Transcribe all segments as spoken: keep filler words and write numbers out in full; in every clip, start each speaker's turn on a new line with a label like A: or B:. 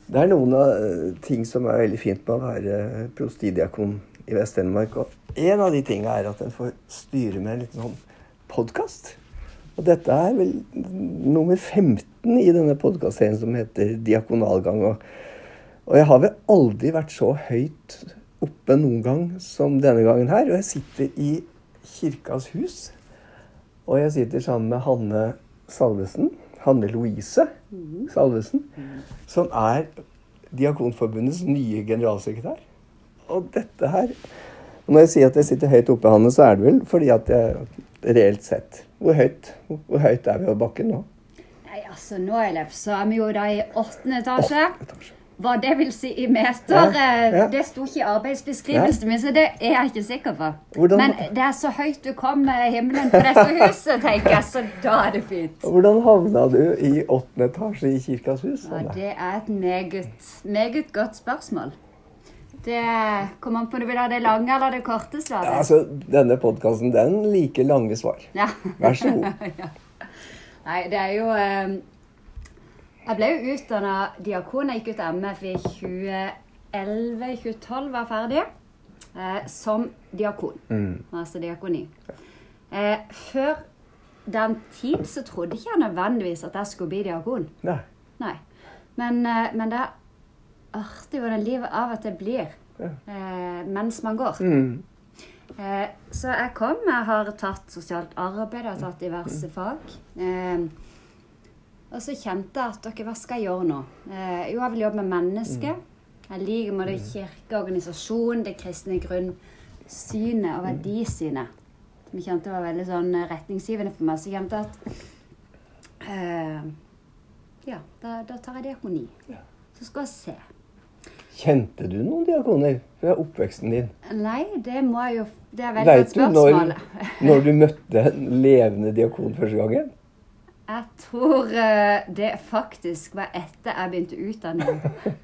A: Det er noen av ting som er veldig fint med å være prostidiakon i Vest-Telemark. Og en av de tingene er at en får styre med en liten sånn podcast. Og dette er vel nummer femten i denne podcastserien som heter Diakonalgang. Og, og jeg har vel aldri vært så høyt oppe noen gang som denne gangen her. Og jeg sitter i Kirkas hus. Og jeg sitter sammen med Hanne Salvesen. Hanne Louise Salvesen, som er Diakonforbundets nye generalsekretær. Og dette her, når jeg sier at jeg sitter høyt oppe, Hanne, så er det vel fordi at jeg reelt sett, hvor høyt, hvor høyt er vi over bakken nå?
B: Nei, altså nå Eilef, så er vi jo da i åttende etasje.
A: Åttende etasje.
B: Hva det vil si i meter,
A: Ja, ja.
B: det sto ikke i arbeidsbeskrivelsen min, så det er jeg ikke sikker på.
A: Hvordan-
B: Men det er så høyt du kom med himmelen på dette huset, tenker jeg, så da er det fint.
A: Og hvordan havna du i åttende etasje i Kirkas hus?
B: Ja,
A: Hanne?
B: det er et meget, meget godt spørsmål. Det kommer an på om du vil ha det lange eller det korte svaret.
A: Ja, altså, denne podcasten, den liker lange svar.
B: Ja.
A: Vær så god.
B: Ja. Nei, det er jo... eh, Jeg ble jo utdannet diakon. Jeg gikk ut M F i tjue elleve tjue tolv var ferdig eh, som diakon.
A: Mm.
B: Altså diakoni. Eh, før den tid så trodde ikke jeg nødvendigvis at jeg skulle bli diakon.
A: Nei.
B: Nei. Men, eh, men det er artig hvordan livet av og til blir eh, mens man går.
A: Mm.
B: Eh, så jeg kom, jeg har tatt sosialt arbeid, jeg har tatt diverse fag. Eh, og så kjente jeg at, dere, hva skal jeg gjøre nå? Eh, jo, jeg vil jobbe med mennesker. Jeg liker med det kirke, organisasjon, det kristne grunnsynet og verdisynet. Som jeg kjente var veldig sånn retningsgivende for meg. Så jeg kjente at, eh, ja, da, da tar jeg diakoni.
A: Ja.
B: Så skal jeg se.
A: Kjente du noen diakoner fra oppveksten din?
B: Nei, det må jeg jo, det er veldig
A: Vet
B: godt
A: du når,
B: spørsmål.
A: når du møtte en levende diakon første gangen?
B: Jeg tror uh, det faktisk var etter jeg begynte utdanning.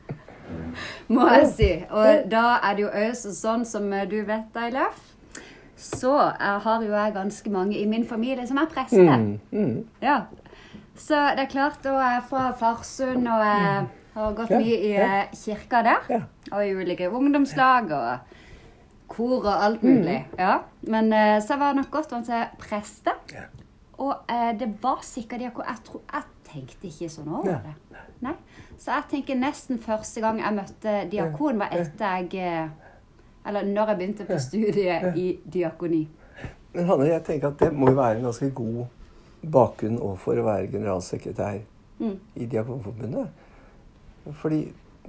B: Må jeg si. Og da er det jo også sånn som du vet, Eilef. Så uh, har jo jeg ganske mange i min familie som er prester.
A: Mm, mm.
B: Ja. Så det er klart, og jeg er fra Farsund, og jeg har gått
A: Ja,
B: mye i
A: ja.
B: uh, kirka der.
A: Ja.
B: Og i ulike ungdomslag og kor og alt mulig. Ja. Men uh, så var jeg nok godt vant til prester.
A: Ja.
B: Og eh, det var sikkert diakon. Jeg, tror, jeg tenkte ikke sånn over det. Nei. Så jeg tenker nesten første gang jeg møtte diakon var etter jeg, eh, eller når jeg begynte på studiet i diakoni.
A: Men Hanne, jeg tenker at det må jo være en ganske god bakgrunn også for å være generalsekretær
B: Mm.
A: i Diakonforbundet. Fordi,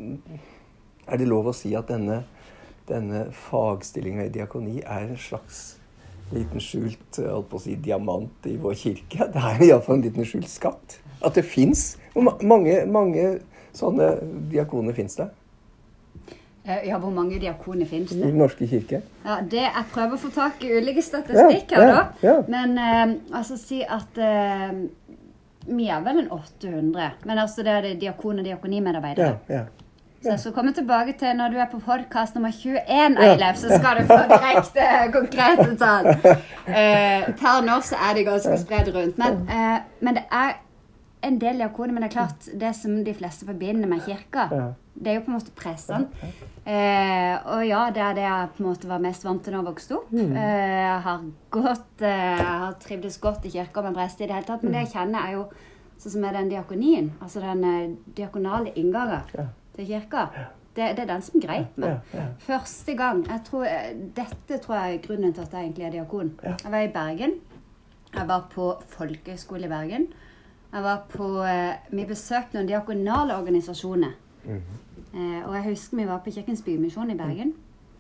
A: er det lov å si at denne, denne fagstillingen i diakoni er en slags liten skjult, holdt på å si, diamant i vår kirke? Det er i hvert fall en liten skjult skatt. At det finnes. Hvor ma- mange, mange sånne diakoner finnes det
B: Eh, Ja, hvor mange diakoner finnes
A: i
B: det?
A: Den norske kirke?
B: Ja, det jeg prøver å få tak i ulike statistikker
A: Ja, ja,
B: da.
A: ja.
B: Men eh, altså si at eh, vi er vel en åtte hundre. Men altså det er det diakon- og diakonimedarbeidere.
A: Ja, ja.
B: Så jeg skal komme tilbake til når du er på podcast nummer tjueen, Eilef, så skal du få direkte konkrete tall. Eh, per nå så er det ganske spredt rundt. Men, eh, men det er en del diakoner, men det er klart, det som de fleste forbinder med kirka,
A: Ja.
B: det er jo på en måte prestene. Eh, og ja, det er det jeg på en måte var mest vant til når jeg vokste opp. Eh, jeg har gått, eh, jeg har trivdes godt i kirka med prest i det hele tatt, men det jeg kjenner er jo sånn som er den diakonien, altså den eh, diakonale inngangen
A: Ja.
B: til kirka. Det, det er den som greip meg.
A: Ja, ja.
B: Første gang, jeg tror, eh, dette tror jeg er grunnen til at jeg egentlig er diakon.
A: Ja.
B: Jeg var i Bergen. Jeg var på folkeskole i Bergen. Jeg var på, eh, vi besøkte noen diakonale organisasjoner. Eh, og jeg husker vi var på Kirkens Bymisjon i Bergen.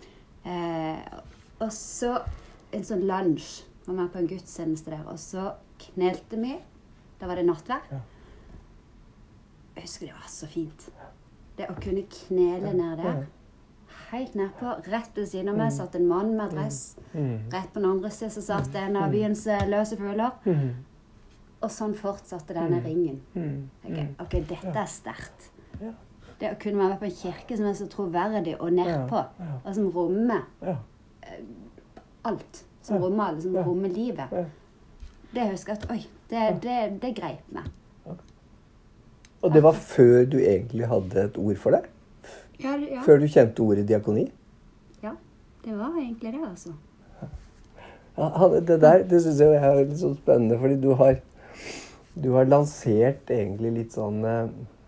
B: Eh, og så en sånn lunsj, var med på en gudstjeneste der, og så knelte vi. Da var det nattvær.
A: Ja.
B: Jeg husker det var så fint. Det å kunne knele ned der. Helt nedpå, rett ved siden av meg, satt en mann med dress. Rett på den andre siden så satt en av byens eh, løse fugler. Og sånn fortsatte denne ringen. Ok, ok, dette er sterkt.
A: Ja.
B: Det å kunne være med på en kirke som er så troverdig og nedpå,
A: Ja, ja.
B: og som rommer
A: Ja.
B: alt. Som
A: Ja.
B: rommer alle, som
A: Ja.
B: rommer livet.
A: Ja.
B: Det husker jeg at, oi, det, det, det greip meg.
A: Og det var før du egentlig hadde et ord for det?
B: Ja, ja.
A: Før du kjente ordet diakoni?
B: Ja, det var egentlig det, altså.
A: Ja, det der, det synes jeg er litt så spennende, fordi du har, du har lansert egentlig litt sånn eh,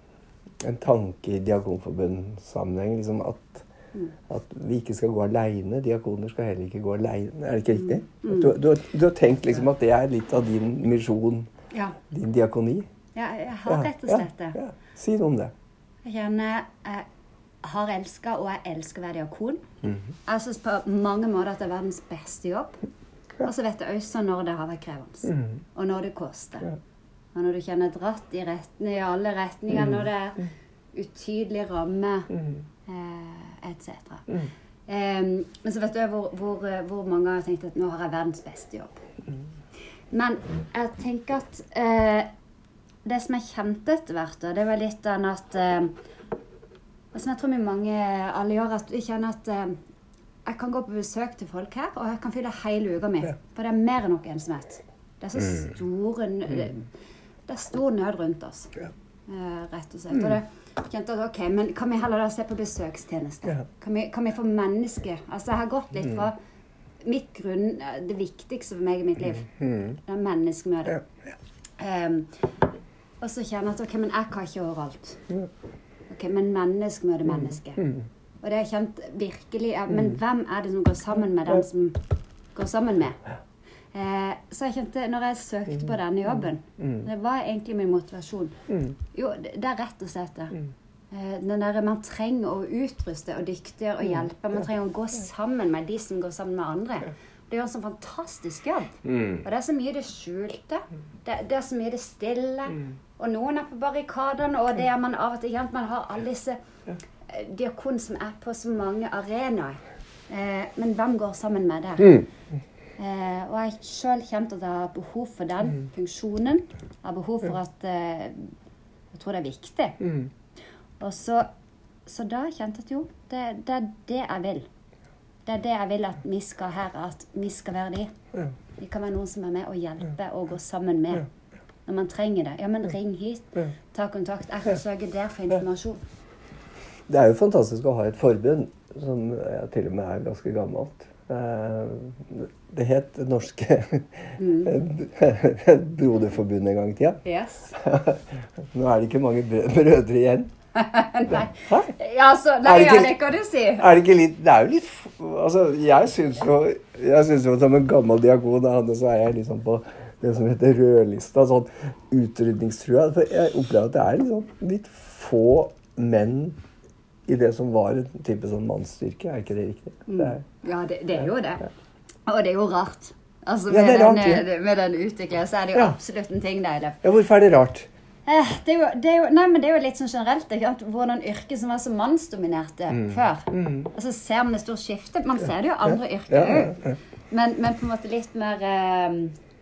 A: en tanke i Diakonforbund-sammenheng, liksom at, mm. at vi ikke skal gå alene. Diakoner skal heller ikke gå alene. Er det ikke riktig? Mm. Du, du, du har tenkt liksom at det er litt av din misjon, ja. Din diakoni?
B: Ja, jeg har rett og slett det.
A: Ja, ja. Si noe om det.
B: Jeg kjenner, jeg har elsket, og jeg elsker å være diakon. Mm. Jeg synes på mange måter at det er verdens beste jobb. Ja. Og så vet jeg også når det har vært krevende, mm. og når det koster. Ja. Og når du kjenner dratt i, retning, i alle retninger, mm. når det er utydelig ramme, mm. eh, et cetera. Mm. Eh, men så vet du hvor, hvor, hvor mange har tenkt at nå har jeg verdens beste jobb. Mm. Men jeg tenker at eh, det som jeg kjente etter hvert, det var litt av at eh, som jeg tror vi mange alle gjør, at vi kjenner at eh, jeg kan gå på besøk til folk her, og jeg kan fylle hele uka mi. Ja. For det er mer enn nok ensomhet. Det er så store, det, det er stor nød rundt oss, ja. uh, rett og slett. Og det kjente at, ok, men kan vi heller da se på besøkstjeneste? Ja. Kan, vi, kan vi få mennesker? Altså, jeg har gått litt fra mitt grunn, det viktigste for meg i mitt liv. Mm. Det er menneskemøte. Ja. Um, og så kjenner jeg at, ok, men jeg kan ikke overalt. Ok, men menneske møter menneske. Mm. Og det har jeg kjent virkelig, ja, men hvem er det som går sammen med den som går sammen med? Eh, så jeg kjente, når jeg søkte på denne jobben, det var egentlig min motivasjon. Jo, det, det er rett og slett det. Eh, den der, man trenger å utruste og dyktige og hjelpe. Man trenger å gå sammen med de som går sammen med andre. Det gjør en sånn fantastisk jobb. Og det er så mye det skjulte. Det, det er så mye det stille. Og noen er på barrikadene, og det er man av og til kjent. Man har alle disse diakon som er på så mange arenaer. Eh, men hvem går sammen med det? Mm. Eh, og jeg selv kjent at jeg har behov for den mm. funksjonen. Jeg har behov for at eh, jeg tror det er viktig. Mm. Og så, så da kjente jeg at jo, det, det er det jeg vil. Det er det jeg vil at vi skal her, at vi skal være de. Ja. Vi kan være noen som er med og hjelpe og gå sammen med. Ja. Når man trenger det. Ja, men ring hit. Ja. Ta kontakt. Jeg kan søke der for informasjon.
A: Det er jo fantastisk å ha et forbund som ja, til og med er ganske gammelt. Det het Norske mm. Broderforbund en gang i tida.
B: Yes.
A: Nå er det ikke mange brødre igjen.
B: Nei. Ja, så, nei, det, ikke, ja, det kan du si.
A: Er det ikke litt, det er jo litt, altså, jeg synes jo, jeg synes jo som en gammel diakon, så er jeg liksom på det som heter rødlista, sånn utrydningstrua. For jeg opplever at det er liksom litt få menn i det som var en type sånn mannsstyrke, er ikke det riktig? Det er,
B: ja, det, det er jo det. Og det er jo rart. Altså, med, ja, rart, den, ja. med den utviklingen, så er det jo ja. absolutt en ting der.
A: Ja, hvorfor er det rart?
B: Eh, det, er jo, det, er jo, nei, men det er jo litt sånn generelt, ikke? Hvordan yrker som var så mannsdominerte mm. før. Mm. Og så ser man et stort skifte. Man ser det jo andre ja. yrker ja, ja, ja. Men, men på en måte litt mer... Eh,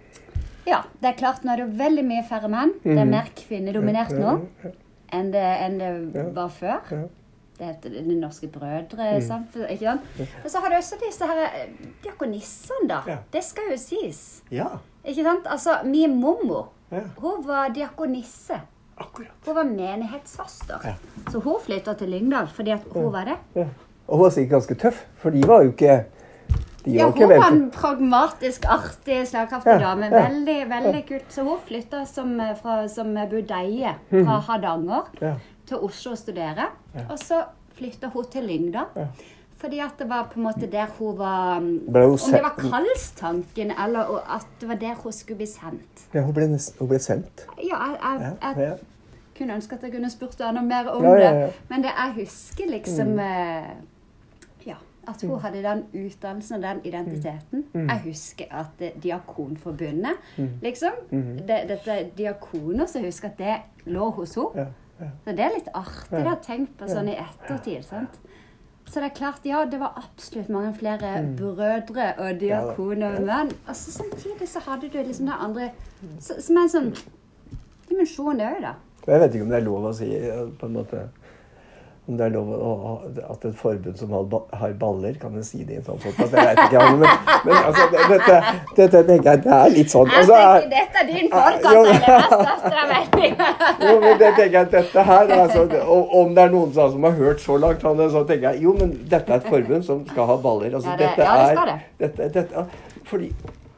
B: ja, det er klart, nå er det jo veldig mye færre menn. Mm. Det er mer kvinnedominert nå enn det, enn det ja. var før. Ja. Det heter Det Norske Brødre, mm. ikke sant? Men så har du også disse her diakonissene da. Ja. Det skal jo sies.
A: Ja.
B: Ikke sant? Altså, min mormor, ja. hun var diakonisse.
A: Akkurat.
B: Hun var menighetssøster. Ja. Så hun flyttet til Lyngdal fordi at hun ja. var det. Ja.
A: Og hun var sikkert ganske tøff, for de var jo ikke... De
B: ja,
A: var
B: hun
A: ikke
B: var en pragmatisk, artig, slagkraftig ja. dame. Veldig, veldig kult. Så hun flyttet som, fra, som budeie fra Hardanger. Ja. til Oslo å studere, ja. og så flyttet hun til Lyngdal, ja. fordi at det var på en måte der hun var, hun om det var kallstanken, eller at det var der hun skulle bli sendt.
A: Ja, hun ble, hun ble sendt.
B: Ja, jeg, jeg, jeg ja, ja. kunne ønske at jeg kunne spurt henne mer om
A: ja, ja, ja.
B: det, men det jeg husker liksom, mm. ja, at hun hadde den utdannelsen og den identiteten. Mm. Jeg husker at det, Diakonforbundet, mm. liksom, mm. Det, dette diakoner, så jeg husker at det lå hos henne. Ja. Ja. Så det er litt artig ja. å tenke på sånn i ettertid, sant? Så det er klart, ja, det var absolutt mange flere mm. brødre og diakoner, ja, men altså, samtidig så hadde du liksom det andre, så, som er en sånn dimensjon det er jo da.
A: Jeg vet ikke om det er lov å si, på en måte, om det er lov å, at et forbund som har baller, kan jeg si det i en sånn podcast? Jeg vet ikke, men, men altså, dette, dette tenker jeg, det er litt sånn.
B: Jeg
A: altså,
B: tenker, dette er din podcast, eller jeg støtter deg veldig.
A: Jo, men det tenker jeg, dette her, altså, og, om det er noen som har hørt så langt, så tenker jeg, jo, men dette er et forbund som skal ha baller. Altså,
B: ja, det,
A: dette
B: ja, det skal
A: er,
B: det.
A: Dette, dette, fordi,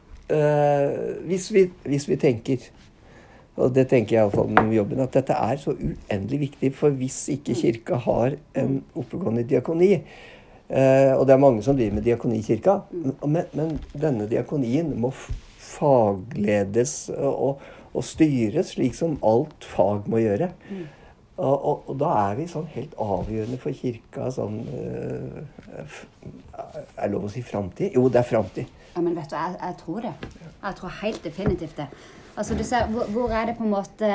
A: øh, hvis, vi, hvis vi tenker, og det tenker jeg i hvert fall med jobben, at dette er så uendelig viktig, for hvis ikke kirka har en oppegående diakoni, eh, og det er mange som driver med diakoni i kirka, men, men denne diakonien må fagledes og, og styres slik som alt fag må gjøre. Og, og, og da er vi sånn helt avgjørende for kirka, sånn, øh, er lov å si fremtid? Jo, det er fremtid.
B: Ja, men vet du, jeg, jeg tror det. Jeg tror helt definitivt det. Altså, du ser, hvor, hvor er det på en måte,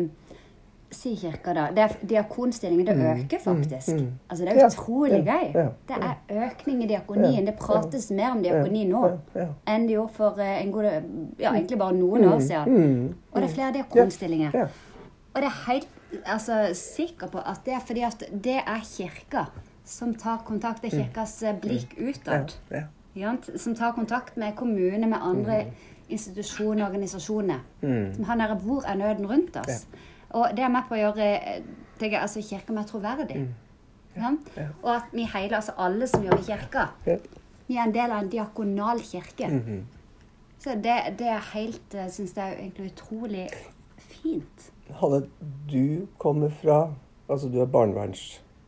B: si kirka da, det er diakonstillingen, det øker faktisk.
A: Mm, mm, mm.
B: Altså, det er utrolig
A: ja,
B: gøy.
A: ja, ja,
B: det er økning i diakonien. Det prates mer om diakoni nå,
A: ja, ja.
B: enn det gjorde for en god, ja, egentlig bare noen år siden.
A: Mm, mm,
B: og det er flere diakonstillinger.
A: ja, ja.
B: Og det er helt, altså, sikker på at det er fordi at det er kirka som tar kontakt, det er kirkas blikk utad.
A: Ja, ja.
B: Som tar kontakt med kommuner, med andre institusjoner, organisasjoner.
A: Mm.
B: Som han er, hvor er nøden rundt oss? Ja. Og det er med på å gjøre tenker, altså, kirka mer troverdig. Mm. Ja. Ja. Og at vi hele, altså alle som jobber i kirka, ja. vi er en del av en diakonal kirke. Mm-hmm. Så det, det er helt, synes jeg er egentlig utrolig fint.
A: Hanne, du kommer fra, altså du er barneverns...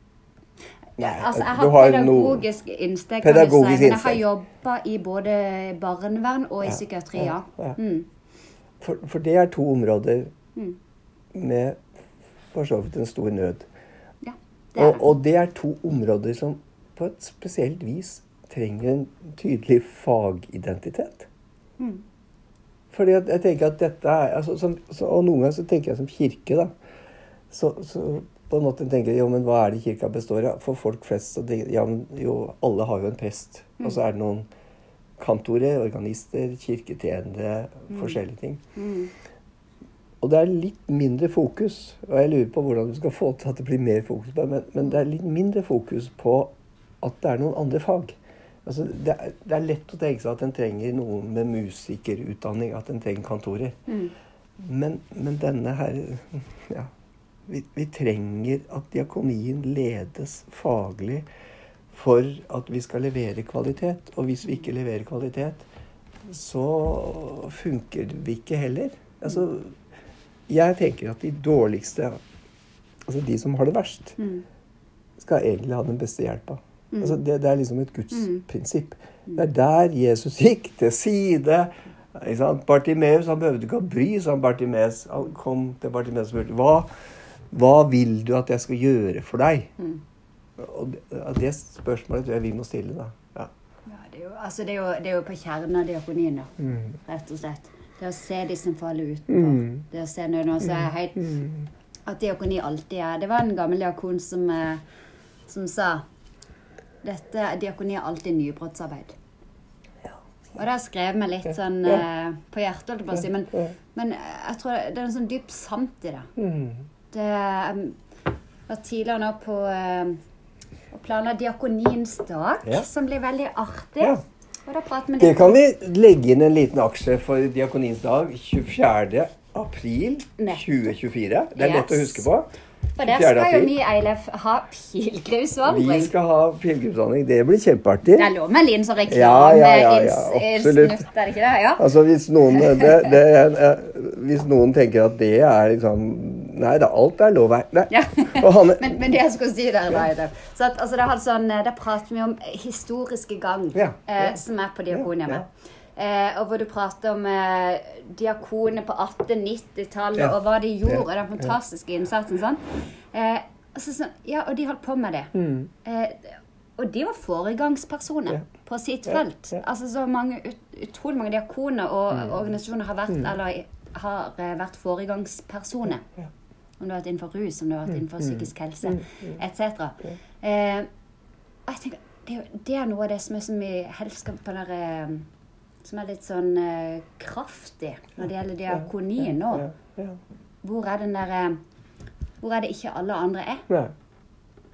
B: Nei, altså, jeg har, har pedagogisk innsteg, kan du si, men jeg har jobbet i både barnevern og i ja, psykiatri, ja. ja. Mm.
A: For, for det er to områder mm. med for så vidt en stor nød.
B: Ja, det er.
A: Og, og det er to områder som på et spesielt vis trenger en tydelig fagidentitet. Mm. Fordi at jeg tenker at dette er, altså, som, så, og noen ganger så tenker jeg som kirke da, så, så på en måte tenker jeg, jo, men hva er det kirka består av? For folk flest, så det, ja, jo, alle har jo en prest. Mm. Og så er det noen kantorer, organister, kirketjenere, mm. forskjellige ting. Mm. Og det er litt mindre fokus, og jeg lurer på hvordan du skal få til at det blir mer fokus på det, men, men det er litt mindre fokus på at det er noen andre fag. Altså, det, er, det er lett å tenke seg at en trenger noen med musikerutdanning, at en trenger kantorer. Mm. Men, men denne her, ja, Vi, vi trenger at diakonien ledes faglig for at vi skal levere kvalitet. Og hvis vi ikke leverer kvalitet, så funker vi ikke heller. Altså, jeg tenker at de dårligste, altså de som har det verst, mm. skal egentlig ha den beste hjelpa. Mm. Altså, det, det er liksom et gudsprinsipp. Mm. Det er der Jesus gikk til side. Bartimeus, han behøvde ikke å bry seg om Bartimeus. Han kom til Bartimeus og spurte, hva Hva vil du at jeg skal gjøre for deg? Mm. Og det, det spørsmålet tror jeg vi må stille da. Ja.
B: Ja, det, er jo, altså det, er jo, det er jo på kjernen av diakonien da, mm. rett og slett. Det å se de som faller utenfor. Mm. Det å se nødvendig, så er helt, mm. at diakoni alltid er. Det var en gammel diakon som, som sa, dette diakoni er alltid nybrottsarbeid. Ja. Og det har skrevet meg litt sånn ja. på hjertet, på å si, men, men jeg tror det er en sånn dyp sant i det. Mm. Det var tidligere nå på å planla diakoniens dag, ja. som blir veldig artig. Ja. Og da prater vi
A: det kan vi legge inn en liten aksje for diakoniens dag, tjuefjerde april tjue tjuefire. Det er yes. lett å huske på.
B: For der skal jo vi, Eilef, ha pilgrimsvandring.
A: Vi skal ha pilgrimsvandring. Det blir kjempeartig.
B: Det er lov med Linn som reklame.
A: Ja, ja, ja, ja, absolutt.
B: Snutt, er det ikke det? Ja.
A: Altså, hvis noen, det, det er, hvis noen tenker at det er liksom... Nei, det, alt er lov her.
B: Ja. Han, men, men det jeg skulle si der, da, Eilef. Så at, altså, det er sånn, der prater vi om historiske gang, ja, ja. Eh, som er på diakonhjemmet. Ja, ja. Eh, og hvor du prater om eh, diakoner på atten-nittitallet, ja. og hva de gjorde, ja. og den fantastiske innsatsen, sånn. Eh, altså, så, ja, og de holdt på med det. Mm. Eh, og de var foregangspersoner ja. på sitt felt. Ja. Ja. Altså, så mange, ut, utrolig mange diakoner og mm. organisasjoner har vært, mm. eller, har uh, vært foregangspersoner. Ja. Om du har vært innenfor rus, om du har vært innenfor mm. psykisk helse, mm. et cetera. Ja. Eh, jeg tenker, det, det er noe av det som, er, som vi helst skal på den der... Eh, som er litt sånn uh, kraftig når det gjelder diakonien nå. Ja, ja, ja. Hvor er den der, hvor er det ikke alle andre er?
A: Ja.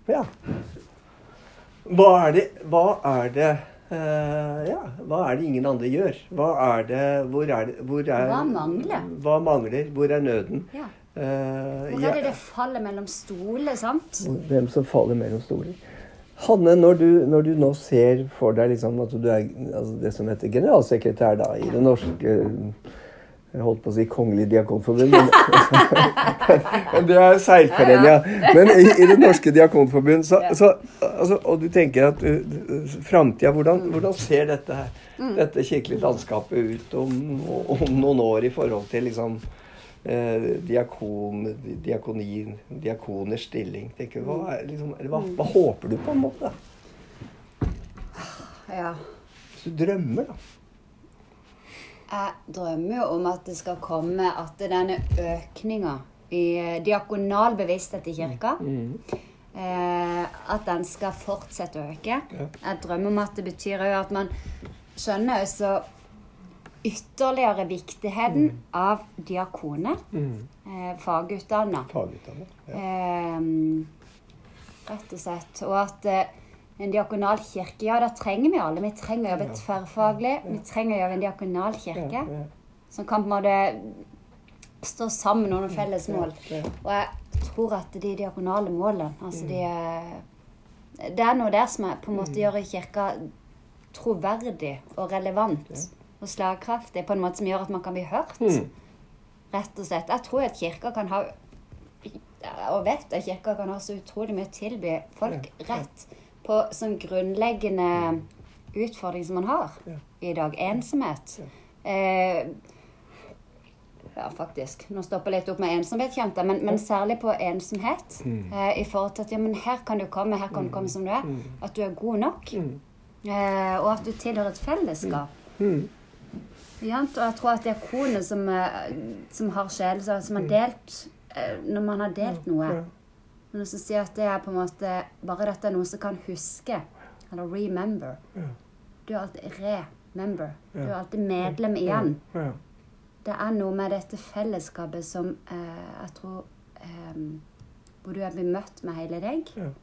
A: Ja. Hva er det, hva er det, uh, ja, hva er det ingen andre gjør? Hva er det, hvor er det, hvor er,
B: hva mangler?
A: Hva mangler, hvor er nøden?
B: Ja.
A: Uh,
B: hvor er det det faller mellom stoler, sant?
A: Hvem som faller mellom stoler? Hanne, når du, når du nå ser for deg liksom, at du er altså det som heter generalsekretær da, i det norske, jeg holdt på å si kongelig diakonforbund, men, men det er seilforening, ja. Men i, i det norske diakonforbund, så, så, altså, og du tenker at uh, fremtiden, hvordan, hvordan ser dette, dette kirkelige landskapet ut om, om noen år i forhold til liksom, eh, diakon, diakoni, diakoners stilling? Tenker, hva, er, liksom, eller, hva, hva håper du på en måte?
B: Ja.
A: Hvis du drømmer da.
B: Jeg drømmer jo om at det skal komme, at denne økningen i diakonal bevissthet i kirka, mm. eh, at den skal fortsette å øke. Ja. Jeg drømmer om at det betyr jo at man skjønner også ytterligere viktigheten mm. av diakoner, mm. eh, fagutdannet.
A: Fagutdannet, ja.
B: Eh, rett og slett. Og at eh, en diakonal kirke, ja, da trenger vi alle. Vi trenger å jobbe tverrfaglig. Vi trenger å gjøre en diakonal kirke som kan på en måte stå sammen om noen felles mål. Og jeg tror at de diakonale målene, altså de, det er noe der som er, på en måte gjør i kirka troverdig og relevant og slagkraftig på en måte som gjør at man kan bli hørt. Rett og slett. Jeg tror at kirka kan ha, og vet at kirka kan ha så utrolig mye tilby folk rett på sånn grunnleggende utfordring som man har ja. I dag. Ensomhet. Ja. Eh, ja, faktisk. Nå stopper jeg litt opp med ensomhet, kjente, men, men særlig på ensomhet. Mm. Eh, I forhold til at ja, men her kan du komme, her kan du komme som du er. Mm. At du er god nok. Mm. Eh, og at du tilhører et fellesskap. Mm. Ja, og jeg tror at diakoner som, som har sjel, som har delt, når man har delt noe, men som sier at det er på en måte bare dette er noe som kan huske, eller remember. Ja. Du er alltid remember. Ja. Du er alltid medlem igjen. Ja. Ja. Det er noe med dette fellesskapet som eh, jeg tror eh, hvor du er blitt møtt med hele deg. Ja.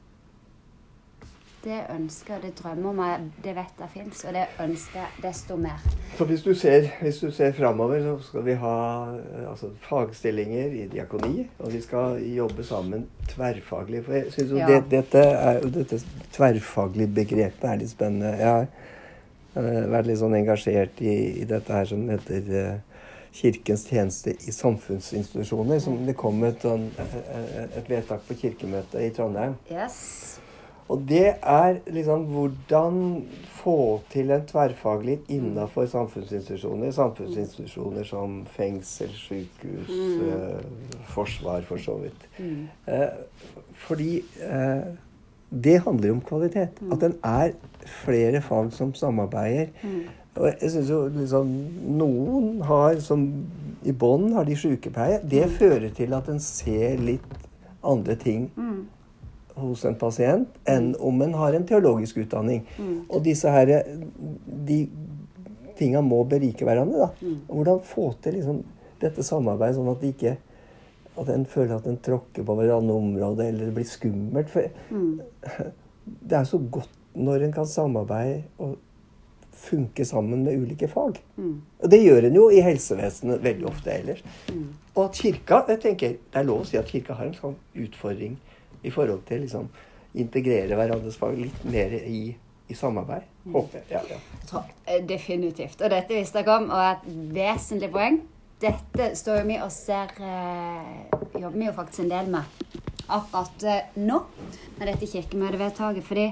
B: Det ønsker, det drømmer meg, det vet jeg finnes, og det ønsker jeg desto mer.
A: Så hvis du ser, hvis du ser fremover, så skal vi ha altså, fagstillinger i diakoni, og vi skal jobbe sammen tverrfaglig. For jeg synes jo ja. det, dette, er, dette tverrfaglige begrepet er litt spennende. Jeg har uh, vært litt sånn engasjert i, i dette her som heter uh, Kirkens tjeneste i samfunnsinstitusjoner, som det kom et, et vedtak på kirkemøtet i Trondheim.
B: Yes.
A: Og det er liksom hvordan få til en tverrfaglig innenfor samfunnsinstitusjoner. Samfunnsinstitusjoner som fengsel, sykehus, mm. eh, forsvar for så vidt. Mm. Eh, fordi eh, det handler om kvalitet. Mm. At den er flere fag som samarbeider. Mm. Og jeg synes jo liksom, noen har, som i bånd har de sykepleie. Det mm. fører til at en ser litt andre ting. Mm. Hos en pasient, enn om en har en teologisk utdanning. Mm. Og disse her, de tingene må berike hverandre, da. Mm. Hvordan få til liksom, dette samarbeidet, sånn at de ikke, at en føler at en tråkker på hverandre område, eller det blir skummelt. For mm. det er så godt når en kan samarbeide og funke sammen med ulike fag. Mm. Og det gjør en jo i helsevesenet veldig ofte ellers. Mm. Og at kirka, jeg tenker, det er lov å si at kirka har en sånn utfordring i forhold til liksom integrere hverandres fag litt mer i, i samarbeid. Håper jeg. Ja, ja.
B: Jeg tror, definitivt. Og dette visste jeg om, og et vesentlig poeng. Dette står jo vi og ser, eh, jobber vi jo faktisk en del med akkurat eh, nå, med dette kirkemøtevedtaket, fordi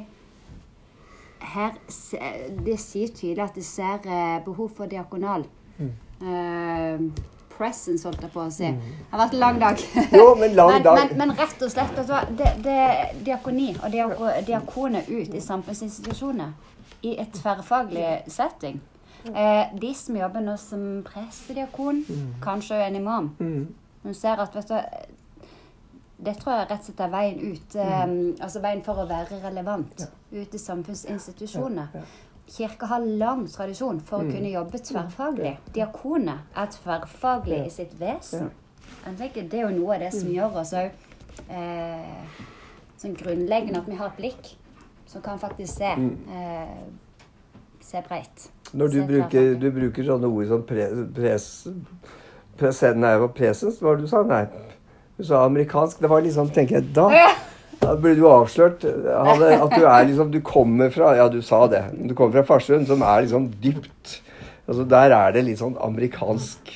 B: her, det sier tydelig at det ser eh, behov for diakonal. Mm. Eh, presence, holdt jeg på å si. Det har vært en lang dag.
A: Jo, men lang
B: men,
A: dag.
B: Men, men rett og slett, det, det er diakoni og diakoner ut i samfunnsinstitusjoner i et tverrfaglig setting. Eh, de som jobber nå som prestediakon, mm. kanskje en imam, mm. hun ser at, vet du, det tror jeg rett og slett er veien ut, eh, mm. altså veien for å være relevant ja. Ut i samfunnsinstitusjoner. Ja, ja. Kirka har lang tradisjon for mm. å kunne jobbe tverrfaglig. Diakoner er tverrfaglig ja. I sitt vesen. Ja. Det er jo noe av det som mm. gjør oss også, eh, sånn grunnleggende at vi har et blikk som kan faktisk se, mm. eh, se breit.
A: Når du bruker, du bruker sånne ord som pre, pres, presen, nei, hva presens, hva var det du sa? Nei, du sa amerikansk. Det var liksom, tenker jeg, da, da ble du avslørt hadde, at du er liksom, du kommer fra, ja du sa det, du kommer fra Farsund, som er liksom dypt, altså der er det litt sånn amerikansk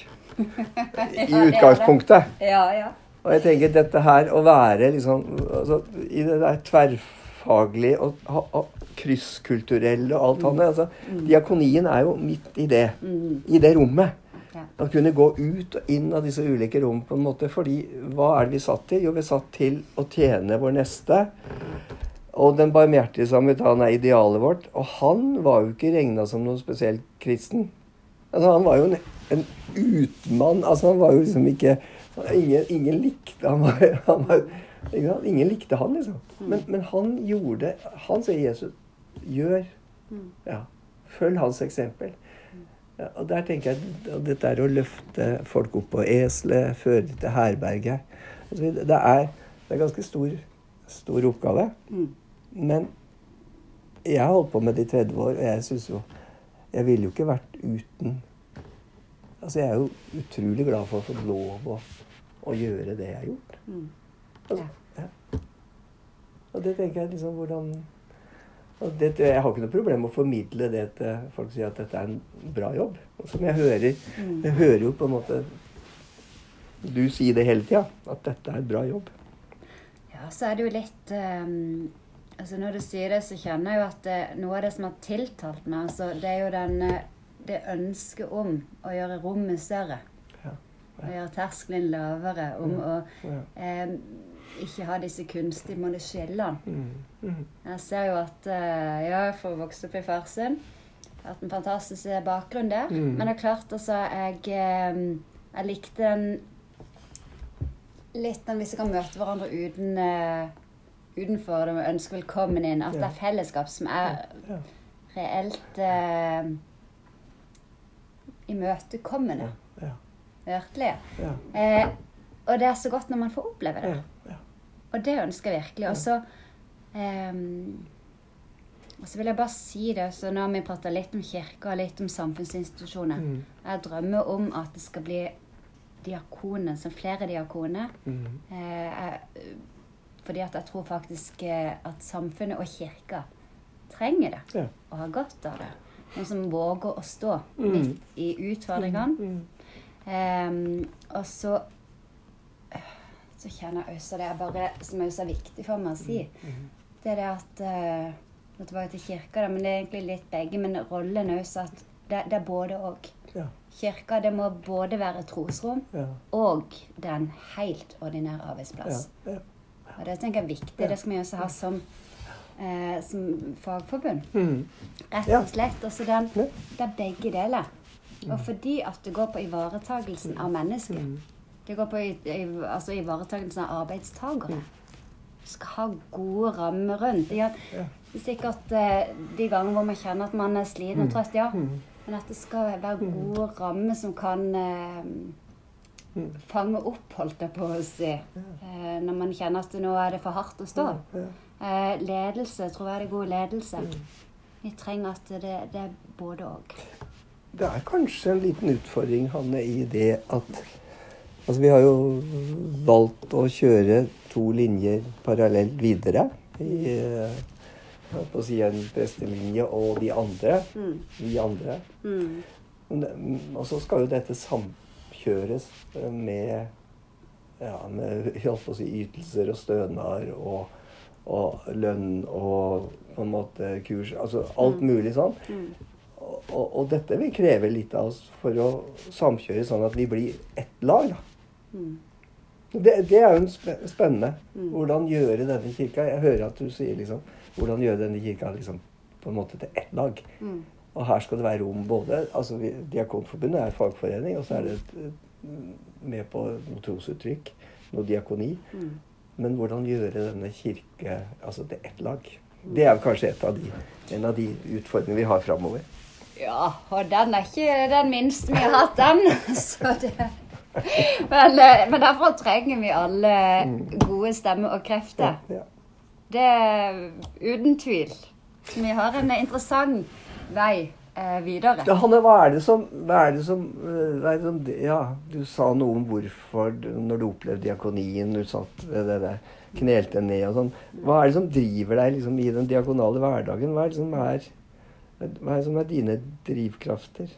A: i utgangspunktet.
B: Ja, ja.
A: Og jeg tenker dette her å være liksom, altså, i det der tverrfaglige og, og, og krysskulturelle og alt annet, altså, mm. diakonien er jo midt i det, mm. i det rommet. Ja. Å kunne gå ut og inn av disse ulike rom på en måte, fordi hva er det vi satt til? Jo, vi satt til å tjene vår neste, og den barmhjertige samaritan er idealet vårt, og han var jo ikke regnet som noen spesielt kristen. Altså, han var jo en, en utmann, altså han var jo liksom ikke, ingen, ingen likte, han var, han var, ingen likte han liksom. Men, men han gjorde, han sier Jesus, gjør, ja, følg hans eksempel. Ja, og der tenker jeg at dette er å løfte folk opp på eselet, føre til herberget. Altså, det er det er ganske stor, stor oppgave. Mm. Men jeg har holdt på med det i tretti år, og jeg synes jo, jeg ville jo ikke vært uten. Altså, jeg er jo utrolig glad for å få lov å, å gjøre det jeg har gjort. Mm. Altså, ja. Og det tenker jeg liksom, hvordan... Og det, jeg har ikke noe problem med å formidle det til folk, sier at dette er en bra jobb. Og som jeg hører, mm. jeg hører jo på en måte, du sier det hele tiden, at dette er en bra jobb.
B: Ja, så er det jo litt, um, altså når du sier det, så kjenner jeg jo at det, noe av det som har tiltalt meg, altså det er jo den, det ønsket om å gjøre rommet større. Ja. Ja. Å gjøre terskelen lavere, om ja. å... Ja. Um, ikke ha disse kunstige måte skillene. Mm. Mm. Jeg ser jo at uh, jeg får vokse opp i Farsund, at en fantastisk bakgrunn der, mm. men det er klart altså, jeg, uh, jeg likte den litt den hvis jeg kan møte hverandre uten, uh, utenfor det med ønske velkommen inn, at ja. Det er fellesskap som er ja. Ja. reelt uh, imøtekommende. Ja. Ja. Virkelig. Ja. Uh, og det er så godt når man får oppleve det. Ja. Og det ønsker jeg virkelig. Og så, um, og så vil jeg bare si det, så nå har vi pratet litt om kirke og litt om samfunnsinstitusjoner. Mm. Jeg drømmer om at det skal bli diakoner, som flere diakoner. Mm. Eh, fordi at jeg tror faktisk at samfunnet og kirka trenger det, ja. Og har godt av det. Noen som våger å stå mm. midt i utfordringene. Mm. Um, og så så kjenner jeg også det er bare, som er også viktig for meg å si, mm. det er det at, uh, nå tilbake til kirka, da, men det er egentlig litt begge, men rollen er også at det, det er både og. Ja. Kirka, det må både være trosrom, ja. Og det er en helt ordinær arbeidsplass. Ja. Ja. Og det tenker jeg er viktig, ja. Det skal vi også ha som, uh, som fagforbund. Mm. Rett og slett, altså den, det er begge deler. Mm. Og fordi at det går på ivaretagelsen mm. av mennesker, mm. det går på altså, ivaretagelsen av arbeidstagere. Du skal ha gode rammer rundt. Det er sikkert eh, de ganger hvor man kjenner at man er sliten og trøtt, ja. Men at det skal være gode rammer som kan eh, fange opp, holdt jeg på å si. Eh, når man kjenner at nå er det for hardt å stå. Eh, ledelse, tror jeg det er god ledelse. Vi trenger at det, det er både og.
A: Det er kanskje en liten utfordring, Hanne, i det at altså, vi har jo valgt å kjøre to linjer parallelt videre i på å si en prestelinje og de andre. Mm. Vi andre. Mm. Og så skal jo dette samkjøres med, ja, med holdt på å si, ytelser og stønader og, og lønn og på en måte kurs. Altså alt mulig sånn. Mm. Og, og dette vil kreve litt av oss for å samkjøre sånn at vi blir ett lag, da. Mm. Det, det er jo spennende. Mm. Hvordan gjøre denne kirka? Jeg hører at du sier liksom, hvordan gjøre denne kirka liksom, på en måte til ett lag. Mm. Og her skal det være rom både, altså vi, Diakonforbundet er fagforening, og så er det et, med på noe trosuttrykk, noe diakoni. Mm. Men hvordan gjøre denne kirke altså til ett lag? Det er kanskje et av de, en av de utfordringene vi har fremover.
B: Ja, og den er ikke den minste vi har hatt den. Så det... Men, men derfor trenger vi alle gode stemmer og krefter.
A: Ja, ja.
B: Det er uten tvil. Vi har en interessant vei eh, videre.
A: Ja, Hanne, hva er det som, hva er det som, hva er det som ja, du sa noe om hvorfor når du opplevde diakonien, du satt ved det der, knelte ned og sånn. Hva er det som driver deg liksom, i den diakonale hverdagen? Hva er det som er, hva er, det som er dine drivkrafter?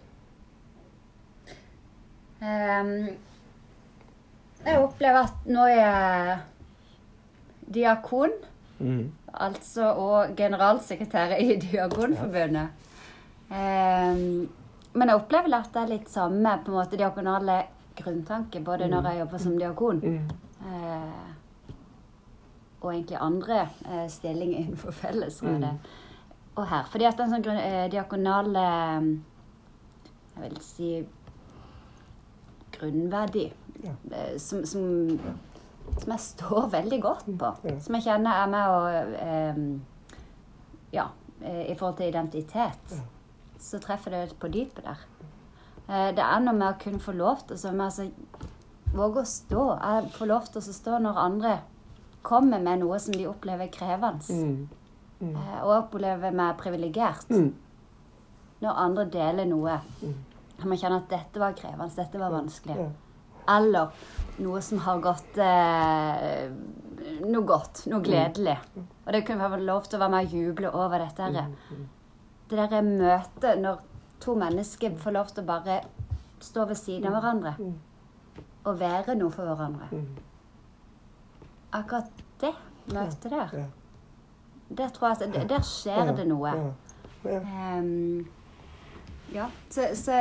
B: Um, jeg opplever at nå er jeg diakon, mm. altså og generalsekretær i Diakonforbundet. Um, men jeg opplever at det er litt samme på en måte diakonale grunntanke, både mm. når jeg jobber som diakon, mm. uh, og egentlig andre uh, stillinger innenfor fellesrådet. Mm. Og her, fordi at en sånn grunn, uh, diakonale, jeg vil si, grunnverdi, ja. uh, som, som, som jeg står veldig godt på, ja. Som jeg kjenner er med å, um, ja, uh, i forhold til identitet. Ja. Så treffer det på dypet der. Eh, det er noe med å kunne få lov til å altså, våge å stå. Jeg får lov til å stå når andre kommer med noe som de opplever krevende. Mm. Mm. Eh, og opplever meg privilegert. Mm. Når andre deler noe. Mm. Man kjenner at dette var krevende, dette var vanskelig. Ja. Eller noe som har gått eh, noe godt, noe gledelig. Mm. Og det kunne være lov til å være med å juble over dette her. Mm. Det der møtet når to mennesker får lov til å bare stå ved siden av hverandre og være noe for hverandre. Akkurat det møtet der, der tror jeg at der skjer det noe. Um, ja, så, så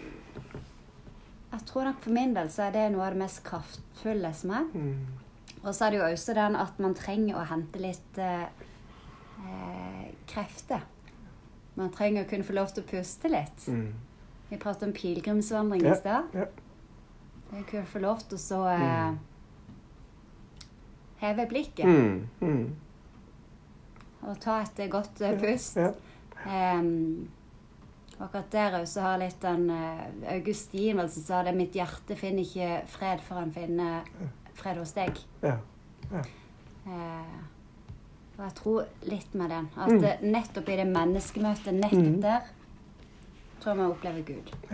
B: jeg tror nok for min del så er det noe av det mest kraftfulle som er. Og så er det jo også den at man trenger å hente litt eh, krefter. Man trenger å kunne få lov til å puste litt. Mm. Vi pratet om pilgrimsvandring i sted. Ja, ja. Jeg kunne få lov til å så eh, heve blikket. Mm. Mm. Og ta et godt uh, pust. Ja, ja. Um, og akkurat der også har litt den uh, Augustin vel som sa det, mitt hjerte finner ikke fred før han finner fred hos deg. Ja, ja. Uh, Og jeg tror litt med den. At mm. nettopp i det menneskemøtet, nettopp mm. der, tror jeg man opplever Gud. Ja.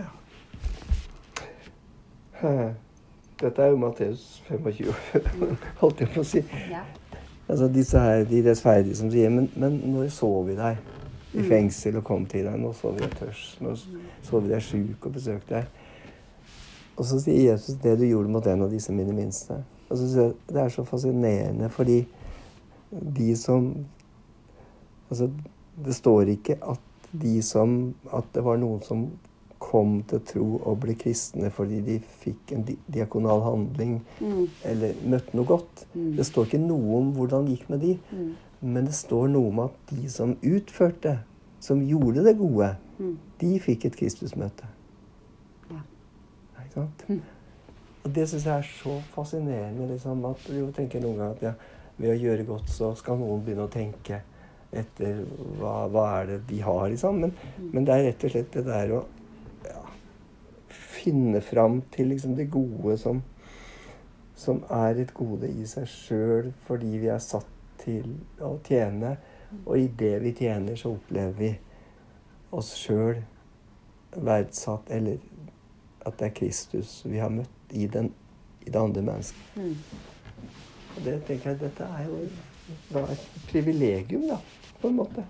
A: Dette er jo Matteus femogtjue, holdt jeg på å si. Ja. Altså disse her, de rettferdige som sier, men, men når så vi deg i fengsel og kom til deg, nå så vi deg tørst, nå så vi deg syk og besøkte deg. Og så sier Jesus det du gjorde mot en av disse mine minste. Altså, det er så fascinerende, fordi de som altså det står ikke at de som at det var noen som kom til tro og ble kristne fordi de fikk en di- diakonal handling mm. eller møtte noe godt. Mm. Det står ikke noe om hvordan det gikk med de, mm. men det står noe om at de som utførte, som gjorde det gode, mm. de fikk et Kristusmøte. Ja. Ikke sant? Mm. Og det synes jeg er så fascinerende, liksom, at du tenker noen gang at ja, ved å gjøre godt, så skal noen begynne å tenke etter hva, hva er det de har, liksom. Men, mm. men det er rett og slett det der å ja, finne fram til liksom, det gode som, som er et gode i seg selv, fordi vi er satt til å tjene. Mm. Og i det vi tjener, så opplever vi oss selv verdsatt, eller at det er Kristus vi har møtt i, den, i det andre mennesket. Mm. Og det tenker jeg, dette er jo da et privilegium, da, på en måte.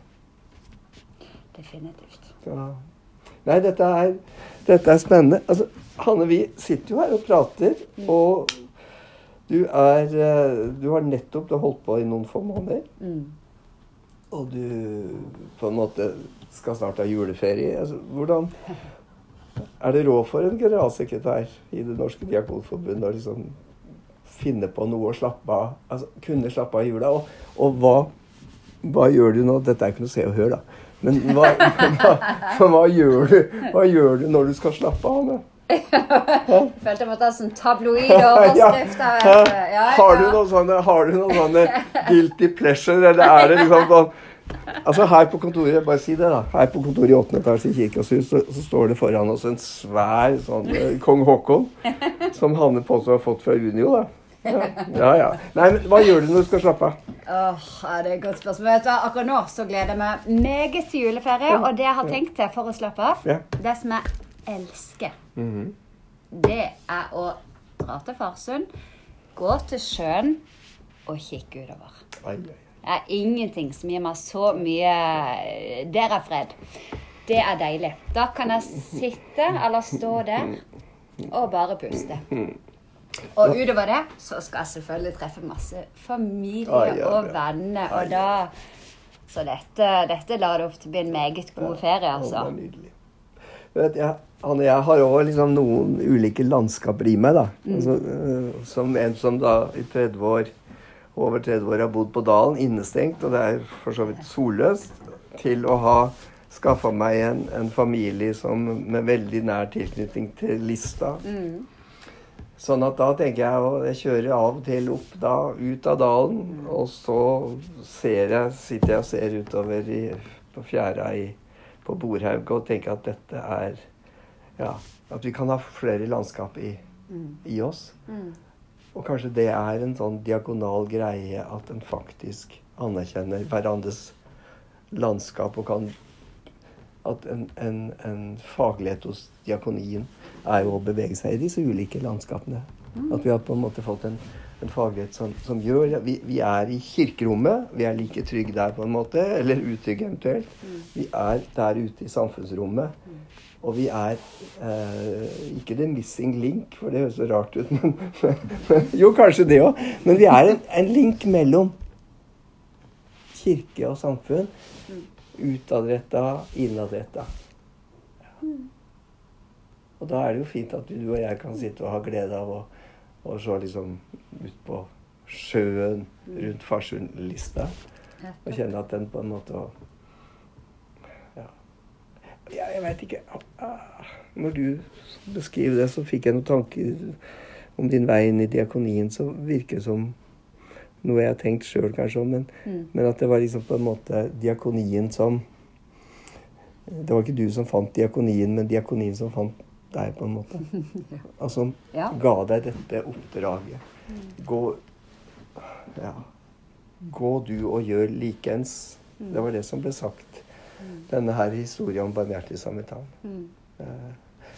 B: Definitivt.
A: Ja. Nei, dette er, dette er spennende. Altså, Hanne, vi sitter jo her og prater, mm. og du er, du har nettopp du har holdt på i noen få måneder. Mm. Og du på en måte skal snart ha juleferie. Altså, hvordan er det råd for en generalsekretær i Det Norske Diakonforbund å liksom finne på noe å slappe av, altså kunne slappe av i jula, og, og hva, hva gjør du nå? Dette er ikke noe se og hør, da. Men hva, hva, hva, gjør du, hva gjør du når du skal slappe av? Da?
B: Jeg følte jeg måtte ha sånn tabloid overskrift. Ja. Ja, ja.
A: Har du noen sånne, har du noen sånne guilty pleasure, eller er det liksom sånn, altså her på kontoret, bare si det da, her på kontoret i åttende etasje i Kirkas hus, så, så står det foran oss en svær sånn Kong Håkon, som Hanne påstår har fått fra Unio da. Ja, ja. Nei, men hva gjør du når du skal slappe av?
B: Åh, ja, det er et godt spørsmål. Vet du, akkurat nå så gleder jeg meg meget til juleferie, og det jeg har tenkt til for å slappe av,
A: Ja.
B: det som jeg elsker,
A: Mhm.
B: det er å dra til Farsund, gå til sjøen og kikke utover.
A: Ai, ai, ai.
B: Det er ingenting som gir meg så mye. Der er fred. Det er deilig. Da kan jeg sitte eller stå der og bare puste. Og utover det så skal jeg selvfølgelig treffe masse familie
A: Ai, ja,
B: og
A: ja.
B: venner. Og da, så dette, dette la det opp til å bli en meget god ferie,
A: Å,
B: altså.
A: det er nydelig. Vet, jeg, Anne, jeg har også liksom noen ulike landskaper i meg, da. Altså, øh, som en som da i tretti år, over tretti år har bodd på dalen, innestengt, og det er for så vidt solløst, til å ha skaffet meg en, en familie som med veldig nær tilknytning til Lista.
B: Mm.
A: Sånn at da tenker jeg, og jeg kjører av og til opp da, ut av dalen, og så ser jeg, sitter jeg og ser utover i, på fjæra i, på Borhaug, og tenker at dette er, ja, at vi kan ha flere landskap i, i oss.
B: Mm.
A: Og kanskje det er en sånn diagonal greie at en faktisk anerkjenner hverandres landskap, og kan, at en, en, en faglighet hos diakonien er jo å bevege seg i disse ulike landskapene. At vi har på en måte fått en, en faglighet som, som gjør, vi, vi er i kirkerommet, vi er like trygge der på en måte, eller utrygge eventuelt. Vi er der ute i samfunnsrommet, og vi er eh, ikke the missing link, for det høres så rart ut, men, men jo, kanskje det også. Men vi er en, en link mellom kirke og samfunn, utadrettet, innadrettet. Ja. Og da er det jo fint at du og jeg kan sitte og ha glede av å, å se liksom ut på sjøen rundt Farsund-lista, og kjenne at den på en måte ja, ja jeg vet ikke. Når du beskriver det, så fikk jeg noen tanker om din vei inn i diakonien, så virker det som noe jeg har tenkt selv kanskje om, men, mm. men at det var liksom på en måte diakonien som, det var ikke du som fant diakonien, men diakonien som fant deg på en måte. Altså,
B: Ja.
A: ga deg dette oppdraget. Gå, ja, gå du og gjør likens. Det var det som ble sagt. Denne her historien om barmhjertig samaritan.
B: Mm.
A: Eh,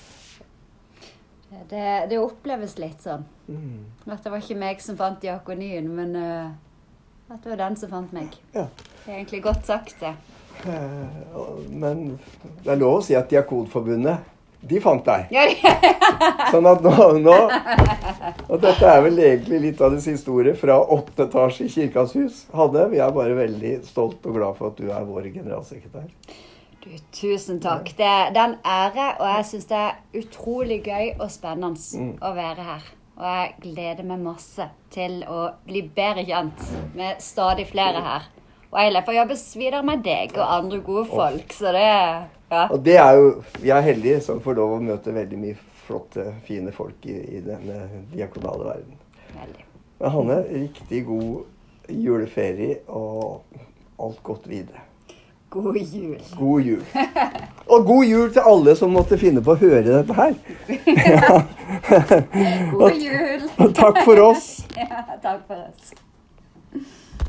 B: Det, det oppleves litt sånn.
A: mm.
B: At det var ikke meg som fant diakonien, men uh, at det var den som fant meg.
A: Ja.
B: Det er egentlig godt sagt, det.
A: Eh, og- men det er lov å si at Diakonforbundet, de fant deg.
B: Ja, det,
A: Sånn at nå, nå og dette er vel egentlig litt av det siste ordet fra åtte etasjer i Kirkas hus. Hanne, vi er bare veldig stolt og glad for at du er vår generalsekretær.
B: du, tusen takk. Det, det er en ære, og jeg synes det er utrolig gøy og spennende
A: Mm.
B: å være her. Og jeg gleder meg masse til å bli bedre kjent med stadig flere her. Og jeg får jobbe videre med deg og andre gode folk, så det ja.
A: Og det er jo, vi er heldige som får lov å møte veldig mye flotte, fine folk i, i denne diakonale verden.
B: Veldig.
A: Men Hanne, riktig god juleferie og alt godt videre.
B: God jul.
A: God jul. Og god jul til alle som måtte finne på å høre dette her.
B: God jul.
A: Og takk for oss.
B: Ja, takk for oss.